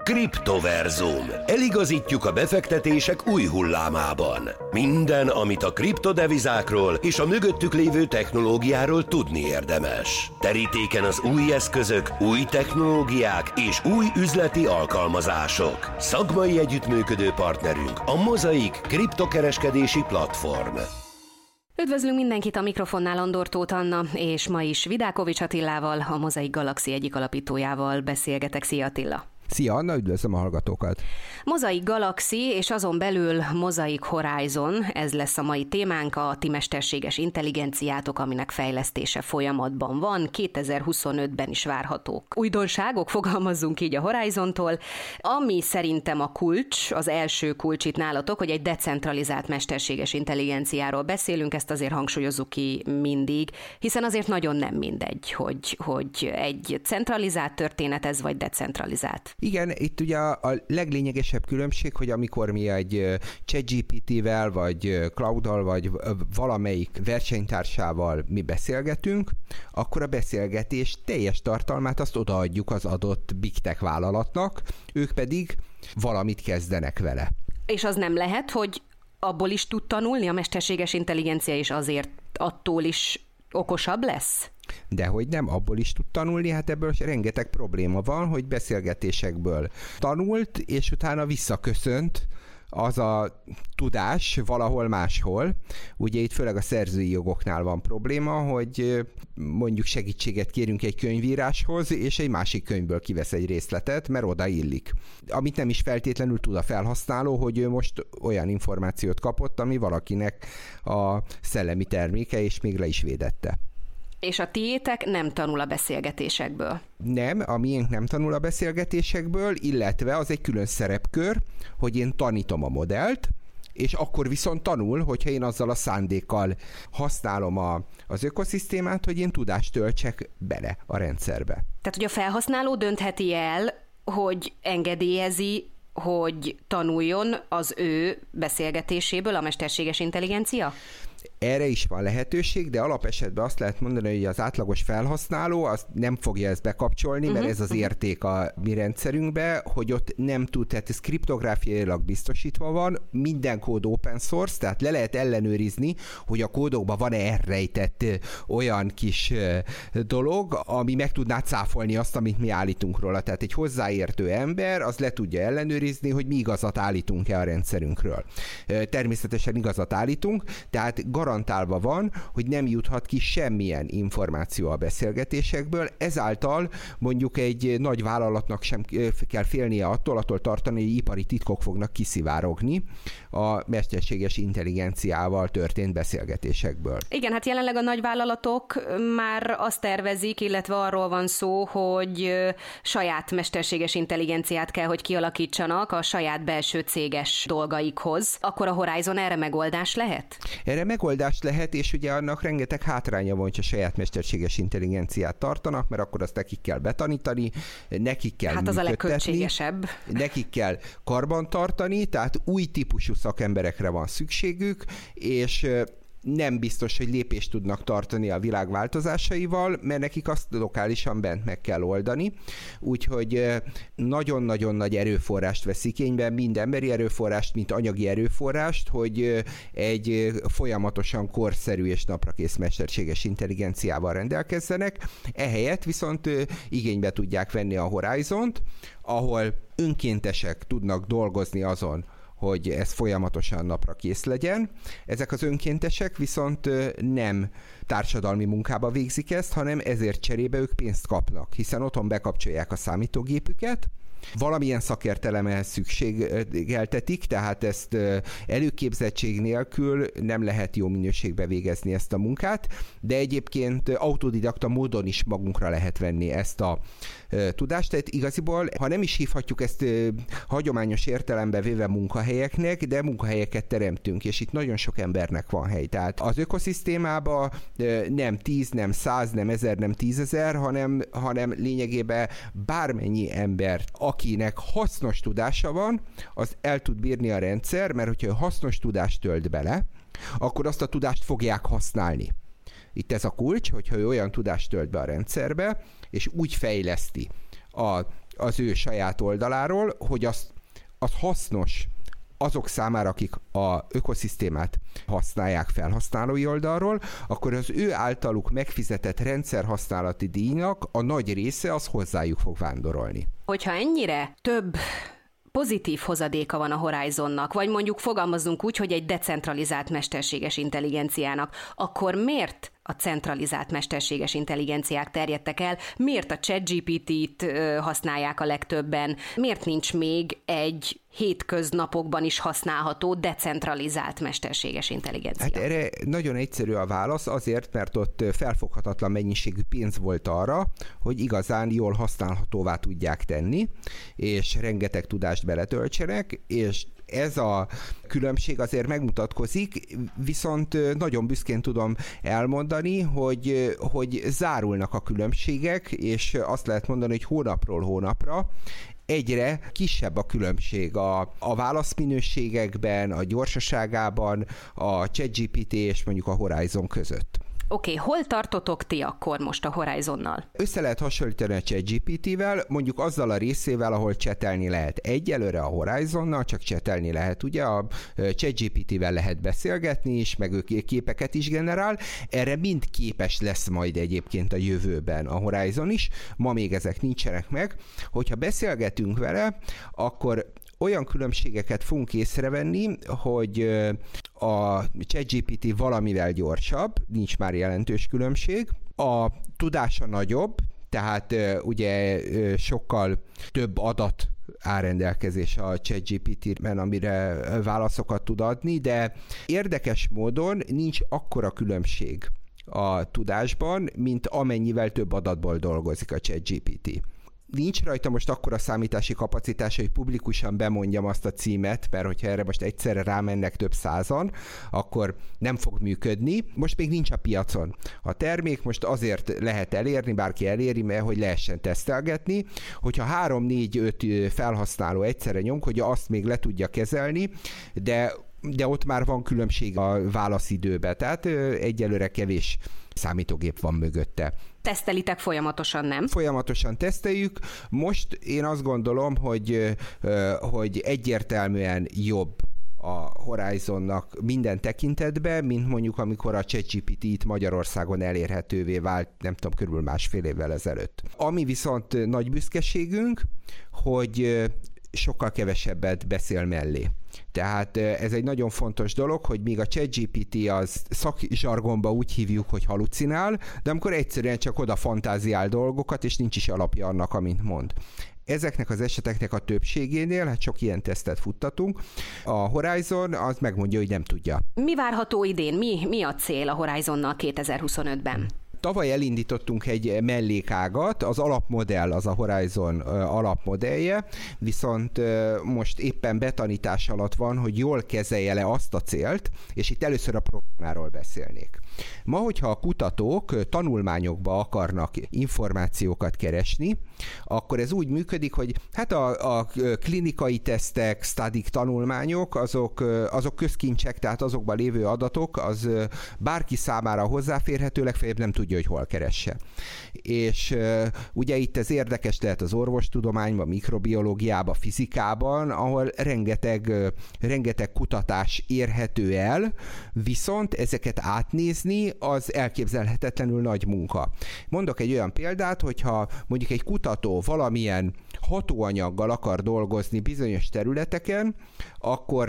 Kriptoverzum. Eligazítjuk a befektetések új hullámában. Minden, amit a kriptodevizákról és a mögöttük lévő technológiáról tudni érdemes. Terítéken az új eszközök, új technológiák és új üzleti alkalmazások. Szakmai együttműködő partnerünk a Mozaik kriptokereskedési platform. Üdvözlünk mindenkit a mikrofonnál, Andor Tóth Anna, és ma is Vidákovics Attilával, a Mozaik Galaxy egyik alapítójával beszélgetek. Szia Attila! Szia Anna, üdvözlöm a hallgatókat! Mozaik Galaxy, és azon belül Mozaik Horizon, ez lesz a mai témánk, a ti mesterséges intelligenciátok, aminek fejlesztése folyamatban van, 2025-ben is várhatók újdonságok, fogalmazzunk így a Horizontól, ami szerintem a kulcs, az első kulcs itt nálatok, hogy egy decentralizált mesterséges intelligenciáról beszélünk, ezt azért hangsúlyozzuk ki mindig, hiszen azért nagyon nem mindegy, hogy egy centralizált történet ez, vagy decentralizált. Igen, itt ugye a leglényegesebb különbség, hogy amikor mi egy ChatGPT-vel, vagy Cloud-dal, vagy valamelyik versenytársával mi beszélgetünk, akkor a beszélgetés teljes tartalmát azt odaadjuk az adott Big Tech vállalatnak, ők pedig valamit kezdenek vele. És az nem lehet, hogy abból is tud tanulni a mesterséges intelligencia, és azért attól is okosabb lesz? Dehogy nem, abból is tud tanulni, hát ebből rengeteg probléma van, hogy beszélgetésekből tanult, és utána visszaköszönt az a tudás valahol máshol. Ugye itt főleg a szerzői jogoknál van probléma, hogy mondjuk segítséget kérünk egy könyvíráshoz, és egy másik könyvből kivesz egy részletet, mert oda illik. Amit nem is feltétlenül tud a felhasználó, hogy ő most olyan információt kapott, ami valakinek a szellemi terméke, és még le is védette. És a tiétek nem tanul a beszélgetésekből? Nem, a miénk nem tanul a beszélgetésekből, illetve az egy külön szerepkör, hogy én tanítom a modellt, és akkor viszont tanul, hogyha én azzal a szándékkal használom az ökoszisztémát, hogy én tudást töltsek bele a rendszerbe. Tehát, hogy a felhasználó döntheti el, hogy engedélyezi, hogy tanuljon az ő beszélgetéséből a mesterséges intelligencia? Erre is van lehetőség, de alapesetben azt lehet mondani, hogy az átlagos felhasználó az nem fogja ezt bekapcsolni, mert ez az érték a mi rendszerünkbe, hogy ott nem tud, tehát ez kriptográfiailag biztosítva van, minden kód open source, tehát le lehet ellenőrizni, hogy a kódokban van-e elrejtett olyan kis dolog, ami meg tudná cáfolni azt, amit mi állítunk róla. Tehát egy hozzáértő ember az le tudja ellenőrizni, hogy mi igazat állítunk-e a rendszerünkről. Természetesen igazat állítunk, tehát garantálva van, hogy nem juthat ki semmilyen információ a beszélgetésekből, ezáltal mondjuk egy nagy vállalatnak sem kell félnie attól tartani, hogy ipari titkok fognak kiszivárogni a mesterséges intelligenciával történt beszélgetésekből. Igen, hát jelenleg a nagyvállalatok már azt tervezik, illetve arról van szó, hogy saját mesterséges intelligenciát kell, hogy kialakítsanak a saját belső céges dolgaikhoz. Akkor a Horizon erre megoldás lehet? Erre megoldás lehet, és ugye annak rengeteg hátránya van, hogyha saját mesterséges intelligenciát tartanak, mert akkor azt nekik kell betanítani, nekik kell működtetni. Hát az a legköltségesebb. Nekik kell karbantartani, tehát új típusú szakemberekre van szükségük, és nem biztos, hogy lépést tudnak tartani a világ változásaival, mert nekik azt lokálisan bent meg kell oldani. Úgyhogy nagyon-nagyon nagy erőforrást vesz igénybe, mind emberi erőforrást, mint anyagi erőforrást, hogy egy folyamatosan korszerű és naprakész mesterséges intelligenciával rendelkezzenek. Ehelyett viszont igénybe tudják venni a Horizont, ahol önkéntesek tudnak dolgozni azon, hogy ez folyamatosan napra kész legyen. Ezek az önkéntesek viszont nem társadalmi munkába végzik ezt, hanem ezért cserébe ők pénzt kapnak, hiszen otthon bekapcsolják a számítógépüket, valamilyen szakértelemhez szükségeltetik, tehát ezt előképzettség nélkül nem lehet jó minőségbe végezni ezt a munkát, de egyébként autodidakta módon is magunkra lehet venni ezt a tudást, tehát igaziból, ha nem is hívhatjuk ezt hagyományos értelembe véve munkahelyeknek, de munkahelyeket teremtünk, és itt nagyon sok embernek van hely. Tehát az ökoszisztémában nem 10, nem 100, nem 1000, nem 10 000, hanem lényegében bármennyi ember, akinek hasznos tudása van, az el tud bírni a rendszer, mert hogyha hasznos tudást tölt bele, akkor azt a tudást fogják használni. Itt ez a kulcs, hogyha ő olyan tudást tölt be a rendszerbe, és úgy fejleszti az ő saját oldaláról, hogy az hasznos azok számára, akik a ökoszisztémát használják felhasználói oldalról, akkor az ő általuk megfizetett rendszerhasználati díjnak a nagy része az hozzájuk fog vándorolni. Hogyha ennyire több pozitív hozadéka van a Horizonnak, vagy mondjuk fogalmazzunk úgy, hogy egy decentralizált mesterséges intelligenciának, akkor miért a centralizált mesterséges intelligenciák terjedtek el? Miért a ChatGPT-t használják a legtöbben? Miért nincs még egy hétköznapokban is használható decentralizált mesterséges intelligencia? Hát erre nagyon egyszerű a válasz, azért, mert ott felfoghatatlan mennyiségű pénz volt arra, hogy igazán jól használhatóvá tudják tenni, és rengeteg tudást beletöltsenek, és ez a különbség azért megmutatkozik, viszont nagyon büszkén tudom elmondani, hogy zárulnak a különbségek, és azt lehet mondani, hogy hónapról hónapra egyre kisebb a különbség a válaszminőségekben, a gyorsaságában, a ChatGPT és mondjuk a Horizon között. Oké, hol tartotok ti akkor most a Horizonnal? Össze lehet hasonlítani a ChatGPT-vel, mondjuk azzal a részével, ahol csetelni lehet. Egyelőre a Horizonnal csak csetelni lehet, ugye a ChatGPT-vel lehet beszélgetni is, meg ő képeket is generál. Erre mind képes lesz majd egyébként a jövőben a Horizon is, ma még ezek nincsenek meg. Hogyha beszélgetünk vele, akkor olyan különbségeket fogunk észrevenni, hogy a ChatGPT valamivel gyorsabb, nincs már jelentős különbség, a tudása nagyobb, tehát ugye sokkal több adat áll rendelkezés a ChatGPT-ben, amire válaszokat tud adni, de érdekes módon nincs akkora különbség a tudásban, mint amennyivel több adatból dolgozik a ChatGPT. Nincs rajta most akkora számítási kapacitás, hogy publikusan bemondjam azt a címet, mert hogyha erre most egyszerre rámennek több százan, akkor nem fog működni. Most még nincs a piacon a termék, most azért lehet elérni, bárki eléri, mert hogy lehessen tesztelgetni, hogyha 3-4-5 felhasználó egyszerre nyom, hogy azt még le tudja kezelni, de ott már van különbség a válaszidőben, tehát egyelőre kevés számítógép van mögötte. Tesztelitek folyamatosan, nem? Folyamatosan teszteljük. Most én azt gondolom, hogy egyértelműen jobb a Horizonnak minden tekintetben, mint mondjuk amikor a ChatGPT itt Magyarországon elérhetővé vált, nem tudom, körülbelül 1,5 évvel ezelőtt. Ami viszont nagy büszkeségünk, hogy sokkal kevesebbet beszél mellé. Tehát ez egy nagyon fontos dolog, hogy még a ChatGPT az szakzsargonban úgy hívjuk, hogy halucinál, de amikor egyszerűen csak oda fantáziál dolgokat, és nincs is alapja annak, amint mond. Ezeknek az eseteknek a többségénél, hát sok ilyen tesztet futtatunk, a Horizon az megmondja, hogy nem tudja. Mi várható idén? Mi a cél a Horizonnal 2025-ben? Tavaly elindítottunk egy mellékágat, az alapmodell az a Horizon alapmodellje, viszont most éppen betanítás alatt van, hogy jól kezelje le azt a célt, és itt először a problémáról beszélnék. Ma, hogyha a kutatók tanulmányokba akarnak információkat keresni, akkor ez úgy működik, hogy hát a klinikai tesztek, studik tanulmányok, azok közkincsek, tehát azokban lévő adatok, az bárki számára hozzáférhető, legfeljebb nem tudja, hogy hol keresse. És ugye itt ez érdekes lehet az orvostudományban, mikrobiológiában, fizikában, ahol rengeteg kutatás érhető el, viszont ezeket átnézni az elképzelhetetlenül nagy munka. Mondok egy olyan példát, hogyha mondjuk egy kutató valamilyen hatóanyaggal akar dolgozni bizonyos területeken, akkor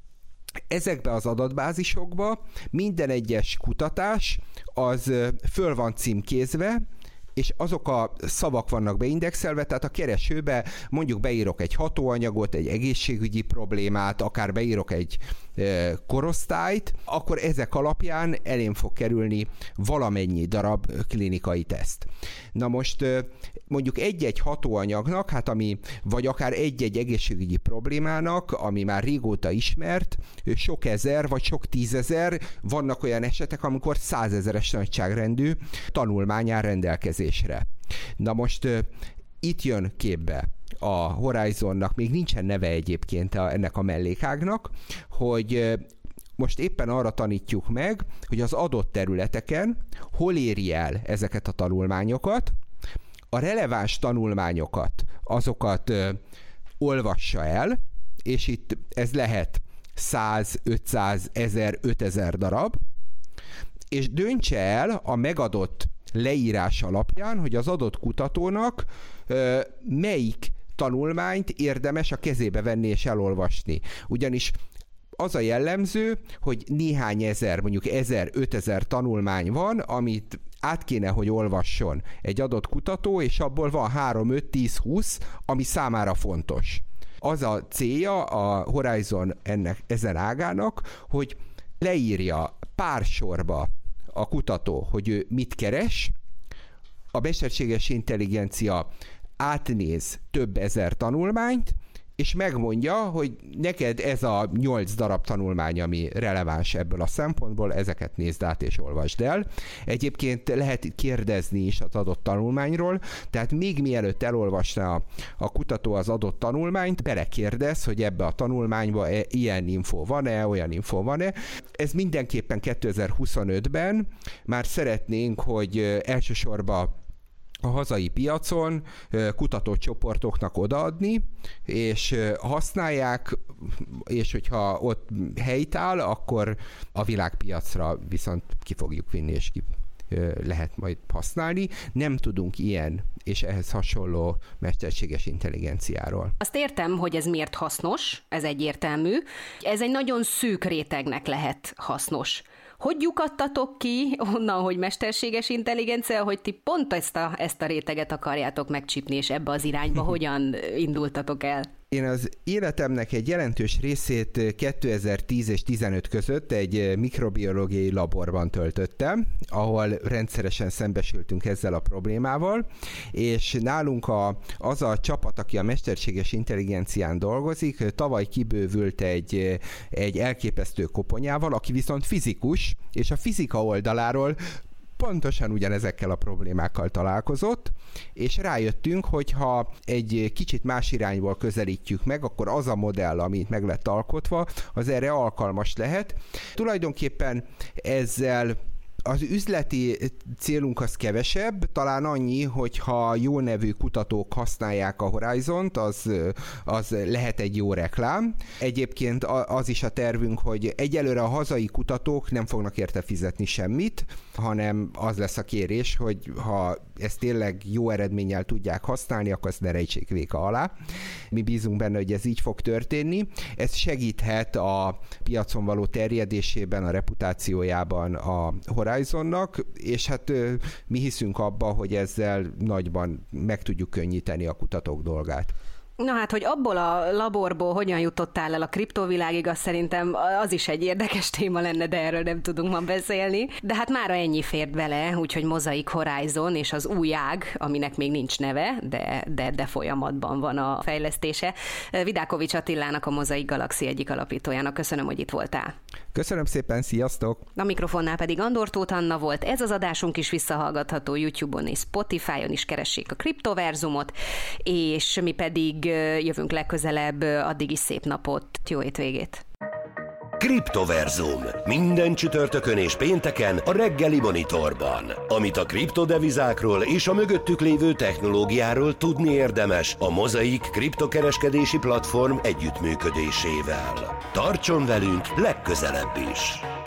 ezekbe az adatbázisokba minden egyes kutatás az föl van címkézve, és azok a szavak vannak beindexelve, tehát a keresőbe mondjuk beírok egy hatóanyagot, egy egészségügyi problémát, akár beírok egy korosztályt, akkor ezek alapján elém fog kerülni valamennyi darab klinikai teszt. Na most mondjuk egy-egy hatóanyagnak, hát vagy akár egy-egy egészségügyi problémának, ami már régóta ismert, sok ezer vagy sok tízezer, vannak olyan esetek, amikor 100 000-es nagyságrendű tanulmány áll rendelkezésre. Na most itt jön képbe a Horizonnak, még nincsen neve egyébként ennek a mellékágnak, hogy most éppen arra tanítjuk meg, hogy az adott területeken hol éri el ezeket a tanulmányokat, a releváns tanulmányokat azokat olvassa el, és itt ez lehet 100, 500, 1000, 5000 darab, és döntse el a megadott leírás alapján, hogy az adott kutatónak melyik tanulmányt érdemes a kezébe venni és elolvasni. Ugyanis az a jellemző, hogy néhány ezer, mondjuk 1000-5000 tanulmány van, amit át kéne, hogy olvasson egy adott kutató, és abból van 3-5-10-20, ami számára fontos. Az a célja a Horizon ezen ágának, hogy leírja pár sorba a kutató, hogy ő mit keres, a mesterséges intelligencia átnéz több ezer tanulmányt, és megmondja, hogy neked ez a 8 darab tanulmány, ami releváns ebből a szempontból, ezeket nézd át és olvasd el. Egyébként lehet kérdezni is az adott tanulmányról, tehát még mielőtt elolvasná a kutató az adott tanulmányt, belekérdez, hogy ebbe a tanulmányba ilyen info van-e, olyan info van-e. Ez mindenképpen 2025-ben már szeretnénk, hogy elsősorban a hazai piacon kutatócsoportoknak odaadni, és használják, és hogyha ott helyt áll, akkor a világpiacra viszont ki fogjuk vinni, és ki lehet majd használni. Nem tudunk ilyen és ehhez hasonló mesterséges intelligenciáról. Azt értem, hogy ez miért hasznos, ez egyértelmű. Ez egy nagyon szűk rétegnek lehet hasznos. Hogy lyukadtatok ki onnan, hogy mesterséges intelligencia, hogy ti pont ezt a réteget akarjátok megcsípni, és ebbe az irányba hogyan indultatok el? Én az életemnek egy jelentős részét 2010 és 15 között egy mikrobiológiai laborban töltöttem, ahol rendszeresen szembesültünk ezzel a problémával, és nálunk az a csapat, aki a mesterséges intelligencián dolgozik, tavaly kibővült egy elképesztő koponyával, aki viszont fizikus, és a fizika oldaláról pontosan ugyanezekkel a problémákkal találkozott, és rájöttünk, hogy ha egy kicsit más irányból közelítjük meg, akkor az a modell, amit meg lett alkotva, az erre alkalmas lehet. Tulajdonképpen ezzel az üzleti célunk az kevesebb, talán annyi, hogyha jó nevű kutatók használják a Horizont, az lehet egy jó reklám. Egyébként az is a tervünk, hogy egyelőre a hazai kutatók nem fognak érte fizetni semmit, hanem az lesz a kérés, hogy ha ezt tényleg jó eredménnyel tudják használni, akkor ezt ne rejtsék véka alá. Mi bízunk benne, hogy ez így fog történni. Ez segíthet a piacon való terjedésében, a reputációjában a Horizonnak, és hát mi hiszünk abba, hogy ezzel nagyban meg tudjuk könnyíteni a kutatók dolgát. Na hát, hogy abból a laborból hogyan jutottál el a kriptovilágig, az szerintem az is egy érdekes téma lenne, de erről nem tudunk ma beszélni. De hát mára ennyi fért bele, úgyhogy Mosaic Horizon és az új ág, aminek még nincs neve, de folyamatban van a fejlesztése. Vidákovics Attilának, a Mosaic Galaxy egyik alapítójának köszönöm, hogy itt voltál. Köszönöm szépen, sziasztok! A mikrofonnál pedig Andor Tóth Anna volt. Ez az adásunk is visszahallgatható YouTube-on és Spotify-on is, keressék a Kriptoverzumot, és mi pedig jövünk legközelebb, addig is szép napot, jó hétvégét! Kriptoverzum. Minden csütörtökön és pénteken a reggeli Monitorban. Amit a kriptodevizákról és a mögöttük lévő technológiáról tudni érdemes a Mosaic kriptokereskedési platform együttműködésével. Tartson velünk legközelebb is!